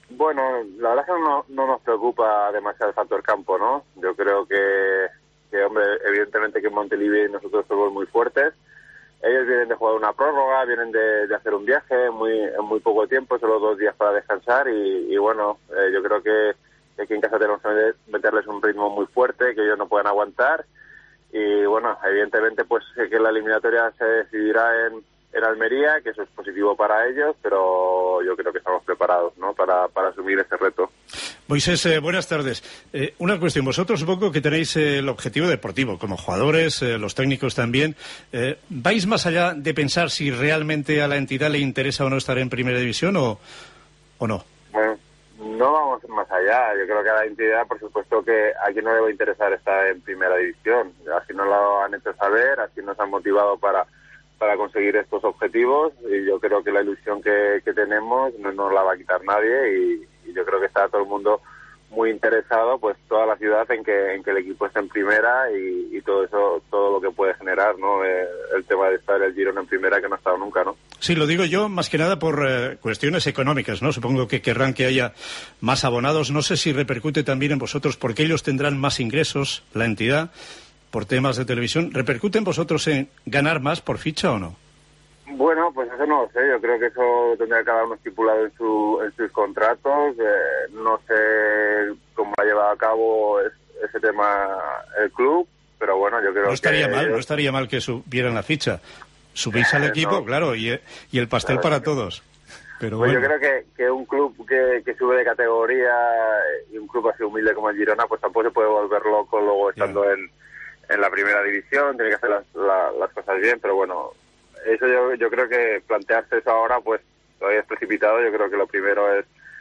Bueno, la verdad es que no, no nos preocupa demasiado el factor campo, ¿no? Yo creo que, que hombre, evidentemente que en Montilivi nosotros somos muy fuertes. Ellos vienen de jugar una prórroga, vienen de, de hacer un viaje muy, en muy poco tiempo, solo dos días para descansar y, y bueno, eh, yo creo que, que aquí en casa tenemos que meterles un ritmo muy fuerte, que ellos no puedan aguantar y bueno, evidentemente pues que la eliminatoria se decidirá en, en Almería, que eso es positivo para ellos, pero yo creo que estamos preparados, ¿no?, para, para asumir ese reto.
Moisés, eh, buenas tardes. Eh, una cuestión, vosotros supongo que tenéis eh, el objetivo deportivo, como jugadores, eh, los técnicos también. Eh, ¿Vais más allá de pensar si realmente a la entidad le interesa o no estar en primera división o, o no?
Bueno, no vamos más allá. Yo creo que a la entidad, por supuesto, que a quien no le va a interesar estar en primera división. Así nos lo han hecho saber, así nos han motivado para, para conseguir estos objetivos y yo creo que la ilusión que, que tenemos no nos la va a quitar nadie y y yo creo que está todo el mundo muy interesado, pues toda la ciudad en que en que el equipo esté en primera y, y todo eso, todo lo que puede generar, ¿no? Eh, el tema de estar el Girona en primera que no ha estado nunca, ¿no?
Sí, lo digo yo más que nada por eh, cuestiones económicas, ¿no? Supongo que querrán que haya más abonados. No sé si repercute también en vosotros porque ellos tendrán más ingresos, la entidad, por temas de televisión. ¿Repercute en vosotros en ganar más por ficha o no?
Bueno, pues eso no lo sé. Yo creo que eso tendrá cada uno estipulado en, su, en sus contratos. Eh, no sé cómo lo ha llevado a cabo es, ese tema el club, pero bueno, yo creo
no estaría
que...
mal, no estaría mal que subieran la ficha. Subís al equipo,
no,
claro, y, y el pastel
claro,
para todos. Pero
pues
bueno.
Yo creo que, que un club que, que sube de categoría y un club así humilde como el Girona, pues tampoco se puede volver loco luego estando yeah. en, en la primera división. Tiene que hacer las, la, las cosas bien, pero bueno... Eso yo, yo creo que plantearse eso ahora pues todavía es precipitado. Yo creo que lo primero es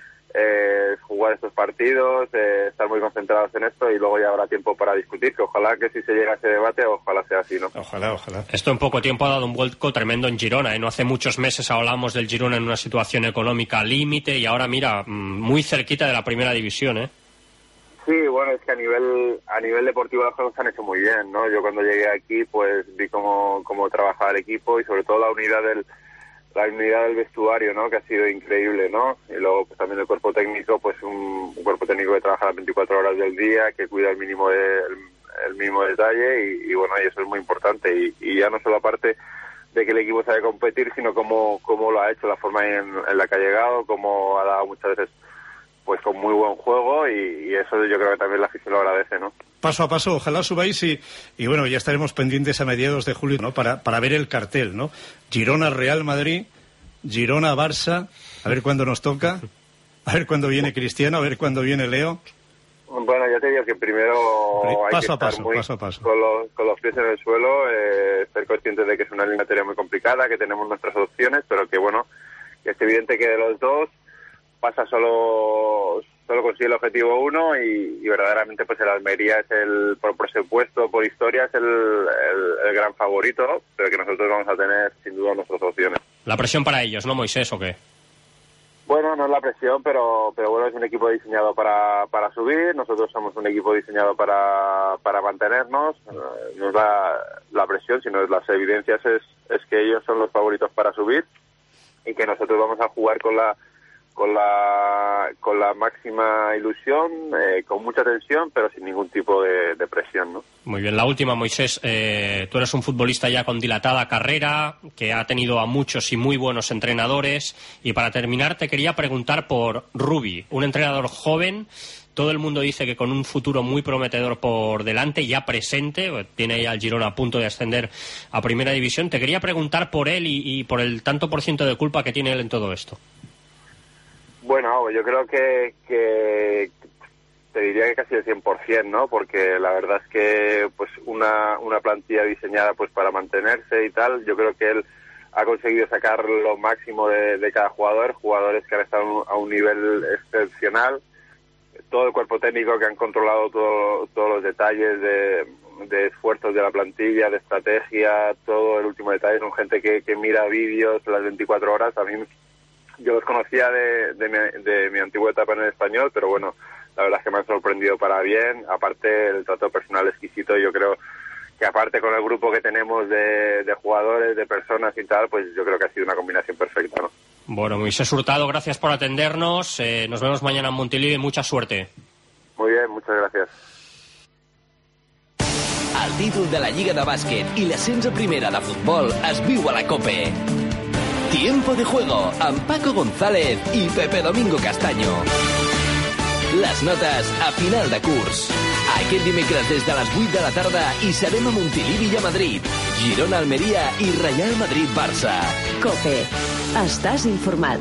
eh, jugar estos partidos, eh, estar muy concentrados en esto y luego ya habrá tiempo para discutir, que ojalá que si se llega a ese debate, ojalá sea así, ¿no?
Ojalá, ojalá.
Esto en poco tiempo ha dado un vuelco tremendo en Girona, ¿eh? No hace muchos meses hablamos del Girona en una situación económica límite y ahora mira, muy cerquita de la primera división, ¿eh?
Sí, bueno, es que a nivel a nivel deportivo las cosas se han hecho muy bien, ¿no? Yo cuando llegué aquí, pues vi cómo, cómo trabajaba el equipo y sobre todo la unidad del la unidad del vestuario, ¿no? Que ha sido increíble, ¿no? Y luego pues también el cuerpo técnico, pues un, un cuerpo técnico que trabaja las veinticuatro horas del día, que cuida el mínimo de, el, el mínimo detalle y, y bueno, y eso es muy importante y, y ya no solo aparte de que el equipo sabe competir, sino cómo, cómo lo ha hecho, la forma en, en la que ha llegado, cómo ha dado muchas veces pues con muy buen juego y, y eso yo creo que también la afición lo agradece, ¿no?
Paso a paso, ojalá subáis y, y bueno, ya estaremos pendientes a mediados de julio, ¿no? Para, para ver el cartel, ¿no? Girona Real Madrid, Girona Barça, a ver cuándo nos toca, a ver cuándo viene Cristiano, a ver cuándo viene Leo.
Bueno, ya te digo que primero hay
paso
que
a
estar
paso,
muy
paso a paso.
Con, los, con los pies en el suelo, eh, ser conscientes de que es una eliminatoria muy complicada, que tenemos nuestras opciones, pero que bueno, que es evidente que de los dos pasa solo solo consigue el objetivo uno y, y verdaderamente pues el Almería es el, por presupuesto, por historia, es el, el, el gran favorito, pero que nosotros vamos a tener sin duda nuestras opciones.
La presión para ellos, ¿no, Moisés, o qué?
Bueno, no es la presión, pero pero bueno, es un equipo diseñado para, para subir, nosotros somos un equipo diseñado para, para mantenernos, no es la, la presión, sino es las evidencias es, es que ellos son los favoritos para subir y que nosotros vamos a jugar con la con la con la máxima ilusión, eh, con mucha tensión, pero sin ningún tipo de, de presión, ¿no?
Muy bien, la última, Moisés. Eh, tú eres un futbolista ya con dilatada carrera, que ha tenido a muchos y muy buenos entrenadores, y para terminar te quería preguntar por Rubi, un entrenador joven. Todo el mundo dice que con un futuro muy prometedor por delante, ya presente, tiene ya el Girona a punto de ascender a Primera División. Te quería preguntar por él y, y por el tanto por ciento de culpa que tiene él en todo esto.
Bueno, yo creo que, que te diría que casi el cien por ciento, ¿no? Porque la verdad es que pues una, una plantilla diseñada pues para mantenerse y tal, yo creo que él ha conseguido sacar lo máximo de, de cada jugador, jugadores que han estado a un nivel excepcional, todo el cuerpo técnico que han controlado todo, todos los detalles de, de esfuerzos de la plantilla, de estrategia, todo el último detalle, son gente que, que mira vídeos las veinticuatro horas. A mí yo los conocía de, de, mi, de mi antigua etapa en el Español, pero bueno, la verdad es que me han sorprendido para bien. Aparte, el trato personal exquisito, yo creo que aparte con el grupo que tenemos de, de jugadores, de personas y tal, pues yo creo que ha sido una combinación perfecta, ¿no?
Bueno, Moisés Hurtado, gracias por atendernos. Eh, nos vemos mañana en Montilivi y mucha suerte.
Muy bien, muchas gracias.
El títol de la Lliga de Bàsquet i l'ascens a primera de futbol es viu a la COPE. Tiempo de juego amb Paco González i Pepe Domingo Castaño. Les notes a final de curs. Aquest dimecres des de les vuit de la tarda hi serem a Montilivi i a Madrid. Girona, Almeria i Real Madrid-Barça.
COPE. Estàs informat.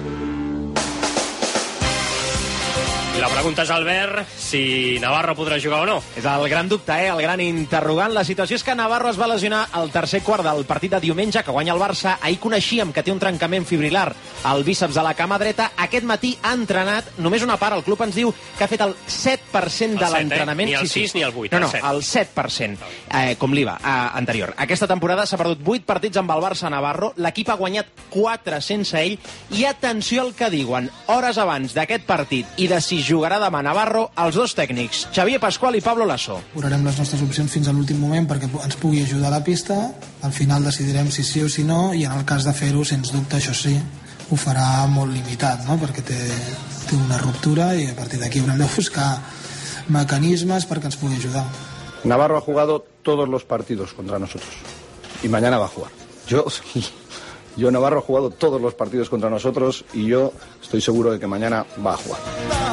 La pregunta és, Albert, si Navarro podrà jugar o no.
És el gran dubte, eh? El gran interrogant. La situació és que Navarro es va lesionar al tercer quart del partit de diumenge, que guanya el Barça. Ahir coneixíem que té un trencament fibrilar al bíceps de la cama dreta. Aquest matí ha entrenat només una part. El club ens diu que ha fet el set per cent de l'entrenament.
Eh? Ni el sis sí, sí. ni el vuit.
No, no,
el set.
el set per cent, eh, com l'I V A eh, anterior. Aquesta temporada s'ha perdut vuit partits amb el Barça Navarro. L'equip ha guanyat quatre sense ell. I atenció al que diuen hores abans d'aquest partit i de si jugarà demà Navarro, els dos tècnics, Xavier Pascual i Pablo Lasso.
Veurem les nostres opcions fins a l'últim moment perquè ens pugui ajudar a la pista. Al final decidirem si sí o si no, i en el cas de fer-ho, sens dubte, això sí, ho farà molt limitat, ¿no? Perquè té, té una ruptura i a partir d'aquí haurem de buscar mecanismes perquè ens pugui ayudar.
Navarro ha jugado todos los partidos contra nosotros y mañana va a jugar. Yo... Yo, Navarro, ha jugado todos los partidos contra nosotros y yo estoy seguro de que mañana va a jugar.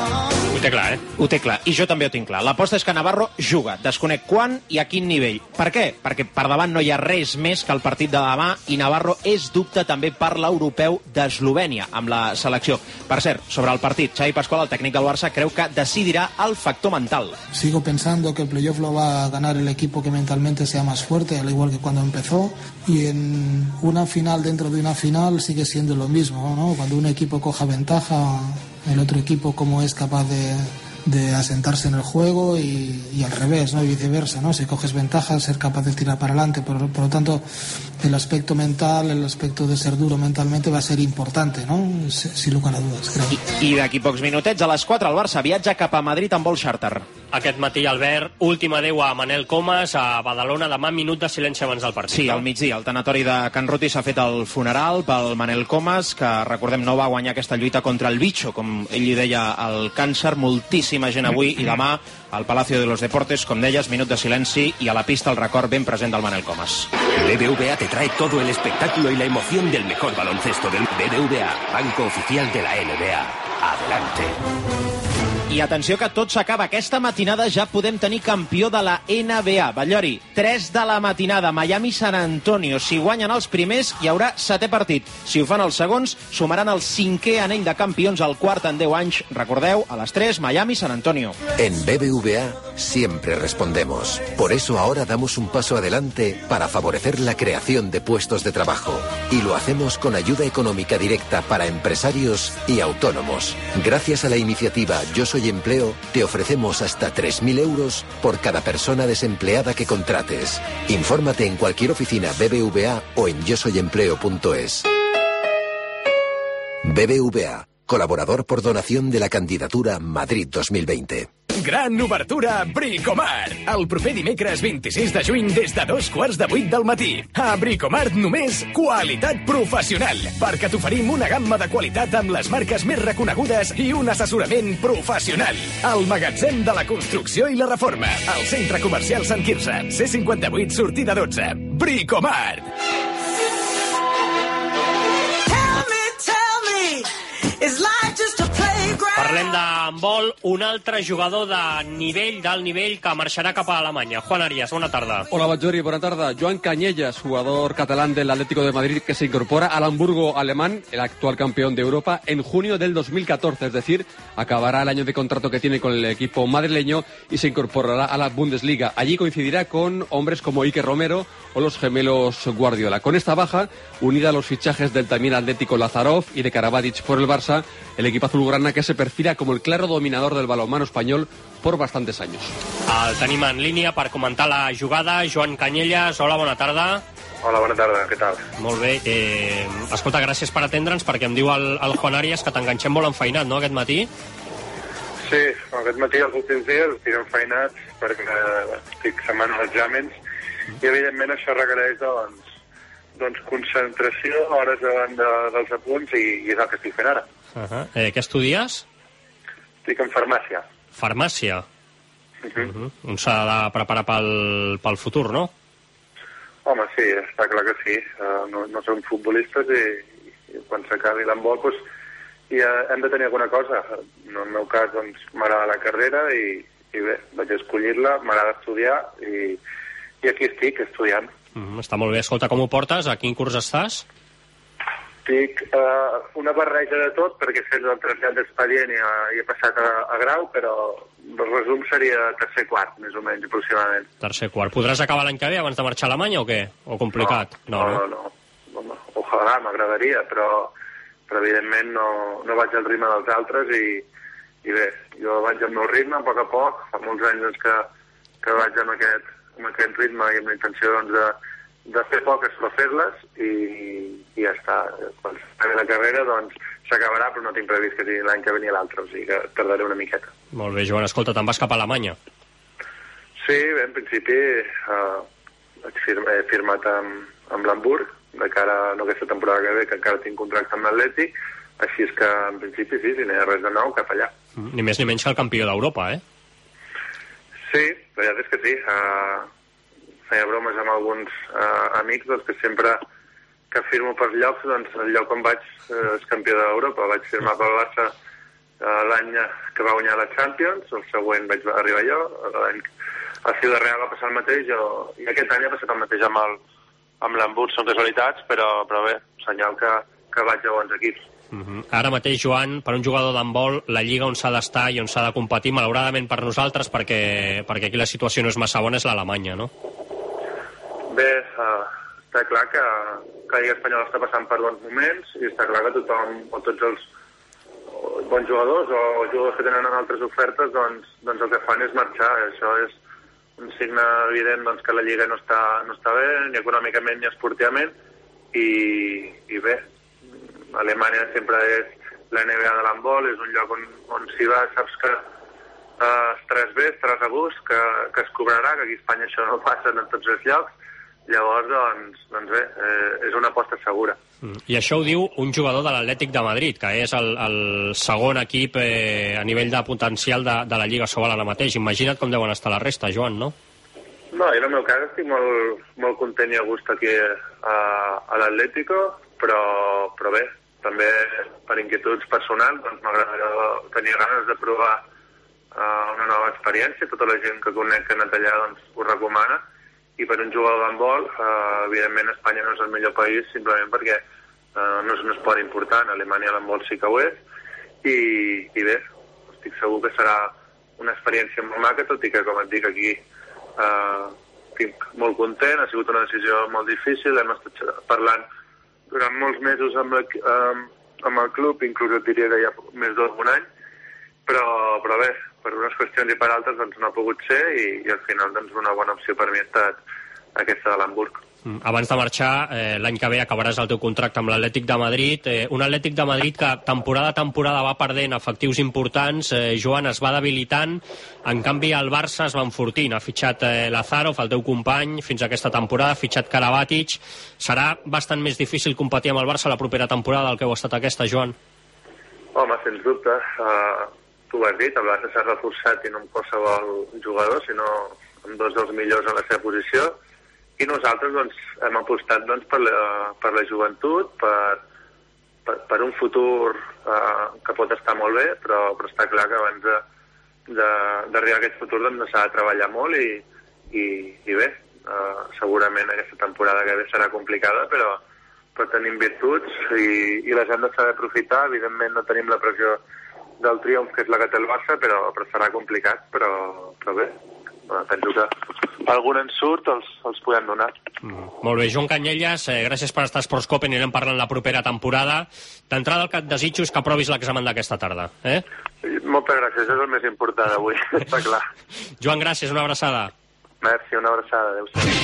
Ho té clar, eh?
Ho té clar, i jo també ho tinc clar. L'aposta és que Navarro juga, desconec quan i a quin nivell. Per què? Perquè per davant no hi ha res més que el partit de demà i Navarro és dubte també per l'europeu d'Eslovènia amb la selecció. Per cert, sobre el partit, Xavi Pascual, el tècnic del Barça, creu que decidirà el factor mental.
Sigo pensando que el playoff lo va a ganar el equipo que mentalmente sea más fuerte, al igual que cuando empezó, y en una final dentro de una final sigue siendo lo mismo, ¿no? Cuando un equipo coja ventaja, el otro equipo cómo es capaz de, de asentarse en el juego y, y al revés, ¿no? Y viceversa, ¿no? Si coges ventaja, ser capaz de tirar para adelante. Por, por lo tanto, el aspecto mental, el aspecto de ser duro mentalmente va a ser importante, ¿no? Sin lugar a dudas, creo.
I, i d'aquí pocs minutets, a les quatre, el Barça viatja cap a Madrid amb vol xàrter.
Aquest matí, Albert, últim adeu a Manel Comas a Badalona. Demà minut de silenci abans del partit.
Sí, al migdia, al tanatori de Can Ruti s'ha fet el funeral pel Manel Comas, que, recordem, no va guanyar aquesta lluita contra el bitxo, com ell li deia, el càncer. Moltíssima gent avui i demà al Palacio de los Deportes, com deies, minut de silenci i a la pista el record ben present del Manel Comas.
B B V A te trae todo el espectáculo y la emoción del mejor baloncesto del B B V A, banco oficial de la N B A. Adelante.
I atenció que tot s'acaba. Aquesta matinada ja podem tenir campió de la N B A. Ballori, tres de la matinada, Miami-San Antonio. Si guanyen els primers, hi haurà setè partit. Si ho fan els segons, sumaran el cinquè anell de campions, al quart en deu anys. Recordeu, a les tres, Miami-San Antonio.
En B B V A siempre respondemos. Por eso ahora damos un paso adelante para favorecer la creación de puestos de trabajo. Y lo hacemos con ayuda económica directa para empresarios y autónomos. Gracias a la iniciativa Yo Soy Empleo, te ofrecemos hasta tres mil euros por cada persona desempleada que contrates. Infórmate en cualquier oficina B B V A o en yo soy empleo punto es. B B V A, colaborador por donación de la candidatura Madrid dos mil veinte.
Gran obertura Bricomart. El proper dimecres vint-i-sis de juny des de dos quarts de vuit del matí. A Bricomart només qualitat professional, perquè t'oferim una gamma de qualitat amb les marques més reconegudes i un assessorament professional. El magatzem de la construcció i la reforma. Al centre comercial Sant Quirze. C cinquanta-vuit, sortida dotze. Bricomart.
Tell me, tell me, is life just a playground?
Parlem d'handbol, un altre jugador de nivell, d'alt nivell, que marxarà cap a Alemanya. Juan Arias, bona tarda.
Hola, Bajori, buena tarde. Joan Cañellas, jugador catalán del Atlético de Madrid, que se incorpora al Hamburgo alemán, el actual campeón de Europa, en junio del dos mil catorce, es decir, acabará el año de contrato que tiene con el equipo madrileño y se incorporará a la Bundesliga. Allí coincidirá con hombres como Iker Romero o los gemelos Guardiola. Con esta baja, unida a los fichajes del también Atlético Lazarov y de Karabatic por el Barça, el equipo azulgrana que se perfila como el claro dominador del balonmano español por bastantes años.
El tenim en línia per comentar la jugada. Joan Cañellas, hola, bona tarda.
Hola, bona tarda, què tal?
Molt bé. Eh, escolta, gràcies per atendre'ns, perquè em diu el, el Juan Arias que t'enganxem molt enfeinat, no, aquest matí?
Sí, aquest matí, els últims dies, estic enfeinat perquè estic setmant els exàmens i evidentment això requereix doncs, doncs concentració, hores davant de, dels apunts, i, i és el que estic fent ara.
Uh -huh. eh, què estudies?
Estic en farmàcia.
Farmàcia?
Uh -huh.
Uh -huh. Un s'ha de preparar pel, pel futur, no?
Home, sí, està clar que sí. Uh, no, no som futbolistes i, i quan s'acabi l'handbol doncs, i, uh, hem de tenir alguna cosa. En el meu cas doncs, m'agrada la carrera i, i bé, vaig escollir-la, m'agrada estudiar i, i aquí estic estudiant.
Uh -huh. Està molt bé. Escolta, com ho portes? A quin curs estàs?
Estic uh, una barreja de tot perquè he fet el trasllat d'expedient i, uh, i he passat a, a grau, però el resum seria tercer quart, més o menys, aproximadament.
Tercer quart. Podràs acabar l'any que ve abans de marxar a Alemanya o què? O complicat?
No, no, no. no. no. Ojalà, m'agradaria, però, però evidentment no, no vaig al ritme dels altres i, i bé, jo vaig al meu ritme, a poc a poc. Fa molts anys doncs, que, que vaig amb aquest, amb aquest ritme i amb la intenció doncs, de, de fer poques però fer-les i, i ja està. Quan s'acabi la carrera doncs s'acabarà, però no tinc previst que sigui l'any que ve ni l'altre, o sigui que tardaré una miqueta.
Molt bé, Joan, escolta, te'n vas cap a Alemanya?
Sí, bé, en principi uh, he firmat amb, amb l'Hamburg de cara a no aquesta temporada que ve, que encara tinc contracte amb l'Atlètic, així és que en principi sí, si no hi ha res de nou, cap allà.
Mm, ni més ni menys que el campió d'Europa, eh?
Sí, la veritat és que sí. Uh, feia bromes amb alguns uh, amics doncs, que sempre que firmo per llocs, doncs el lloc on vaig uh, és campió d'Europa. Vaig firmar pel Barça uh, l'any que va guanyar la Champions, el següent vaig arribar jo, l'any a Ciudad Real va passar el mateix, jo, i aquest any ha passat el mateix amb el amb l'Hamburg, són casualitats, però, però bé, senyal que, que vaig a bons equips.
Uh -huh. Ara mateix, Joan, per un jugador d'handbol, la lliga on s'ha d'estar i on s'ha de competir, malauradament per nosaltres, perquè, perquè aquí la situació no és massa bona, és l'Alemanya, no?
Bé, uh, està clar que, que la lliga espanyola està passant per bons moments i està clar que tothom, o tots els bons jugadors o jugadors que tenen altres ofertes, doncs, doncs el que fan és marxar. Això és un signe evident doncs, que la lliga no està, no està bé, ni econòmicament ni esportivament, i, i bé, Alemanya sempre és la N B A de l'handbol, és un lloc on, on si vas saps que uh, estaràs bé, estaràs a gust, que, que es cobrarà, que aquí a Espanya això no passa en tots els llocs. Llavors, doncs, doncs bé, eh, és una aposta segura.
Mm. I això ho diu un jugador de l'Atlètic de Madrid, que és el, el segon equip eh, a nivell de potencial de, de la Lliga Sobal ara mateix. Imagina't com deuen estar la resta, Joan, no?
No, jo en el meu cas estic molt, molt content i a gust aquí a, a l'Atlético, però, però bé, també per inquietuds personals doncs m'agradaria tenir ganes de provar uh, una nova experiència. Tota la gent que conec que ha anat allà doncs, ho recomana, i per un jugador d'handbol, uh, evidentment Espanya no és el millor país simplement perquè uh, no és un esport important. Alemanya l'handbol sí que ho és, i, i bé, estic segur que serà una experiència molt maca, tot i que, com et dic, aquí uh, estic molt content, ha sigut una decisió molt difícil, hem estat parlant durant molts mesos amb, la, um, amb el club, inclús et diria que ja més d'un any, però, però bé, per unes qüestions i per altres doncs no ha pogut ser, i, i al final doncs una bona opció per mi ha estat aquesta de l'Hamburg.
Mm. Abans de marxar, eh, l'any que ve acabaràs el teu contracte amb l'Atlètic de Madrid, eh, un Atlètic de Madrid que temporada a temporada va perdent efectius importants, eh, Joan, es va debilitant, en canvi el Barça es va enfortint, ha fitxat eh, Lazarov, el teu company, fins a aquesta temporada, ha fitxat Karabatic. Serà bastant més difícil competir amb el Barça la propera temporada del que heu estat aquesta, Joan?
Home, sens dubte, uh, tu ho has dit, el Barça s'ha reforçat i no amb qualsevol jugador, sinó amb dos dels millors en la seva posició, i nosaltres doncs, hem apostat doncs, per, la, per la joventut, per, per, per un futur uh, que pot estar molt bé, però, però està clar que abans d'arribar a aquest futur doncs, s'ha de treballar molt i, i, i bé, uh, segurament aquesta temporada que ve serà complicada, però, però tenim virtuts i, i les hem de saber aprofitar. Evidentment no tenim la pressió del triomf que és la que té el Barça, però, però serà complicat, però, però bé, penso que algun ensurt els, els podem donar.
Mm. Molt bé, Joan Canyelles, eh, gràcies per estar a Sports Cope, anirem parlant la propera temporada. D'entrada el que et desitjo és que aprovis l'examen d'aquesta tarda. Eh?
Moltes gràcies, és el més important avui, està clar.
Joan, gràcies, una abraçada.
Merci, una abraçada,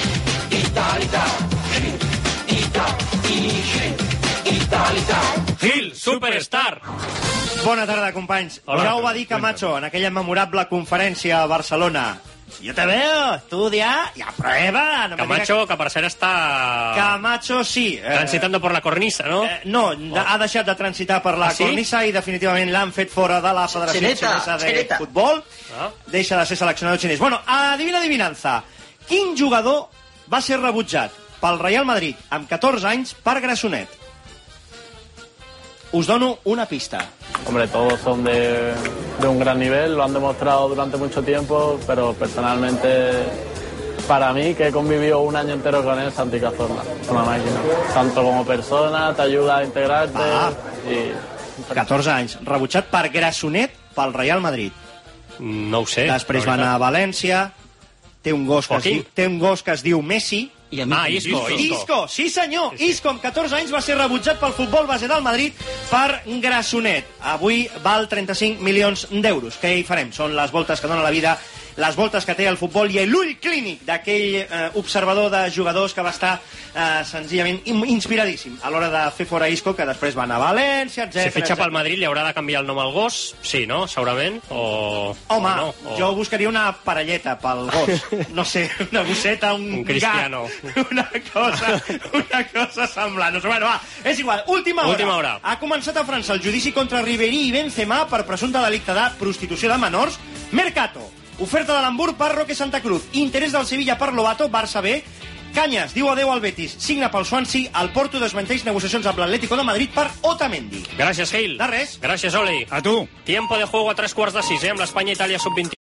adéu-siau.
Gil, Superstar!
Bona tarda, companys.
Hola.
Ja ho va dir Camacho en aquella memorable conferència a Barcelona. Yo te veo, estudia y aprueba. No
Camacho,
diga...
que per cert està...
Camacho, sí.
Transitando eh... por la cornisa, no?
Eh, no, oh. ha deixat de transitar per la
ah, sí?
cornisa i definitivament l'han fet fora de la Federació
Xereta,
Xinesa de
xereta.
Futbol.
Ah.
Deixa de ser seleccionador xinès. Bueno, adivina adivinanza. Quin jugador va ser rebutjat pel Real Madrid amb catorze anys per Grassonet? Us dono una pista.
Hombre, todos son de, de un gran nivel, lo han demostrado durante mucho tiempo, pero personalmente, para mí, que he convivido un año entero con él, Santi Cazorla, una máquina. Tanto como persona, te ayuda a integrarte
ah.
i...
catorze anys, rebutjat per Grassonet pel Real Madrid.
No ho sé.
Després va anar a València, té un gos que, es diu, té un gos que es diu Messi.
I ah, Isco, Isco.
Isco, sí senyor. Sí, sí. Isco amb catorze anys va ser rebutjat pel futbol base del Madrid per Grassonet. Avui val trenta-cinc milions d'euros. Què hi farem? Són les voltes que dona la vida, les voltes que té el futbol i l'ull clínic d'aquell eh, observador de jugadors que va estar eh, senzillament inspiradíssim a l'hora de fer fora Isco, que després va anar a València, etcètera.
Si fitxa pel Madrid li haurà de canviar el nom al gos? Sí, no? Segurament? O...
Home,
o no? o...
jo buscaria una parelleta pel gos. No sé, una gosseta, un,
un cristiano.
Gat, una cosa, una cosa semblant. Bueno, va, és igual. Última hora.
Última hora.
Ha començat a França el judici contra Ribéry i Benzema per presumpte delicte de prostitució de menors. Mercato. Oferta de l'Hamburg per Roque Santa Cruz. Interès del Sevilla per Lobato, Barça B. Canyes diu adeu al Betis, signa pel Swansea. El Porto desmenteix negociacions amb l'Atlético de Madrid per Otamendi.
Gràcies, Gil.
De res.
Gràcies, Oli.
A tu.
Tiempo de juego a tres quarts de sis, eh, amb l'Espanya-Itàlia sub vint.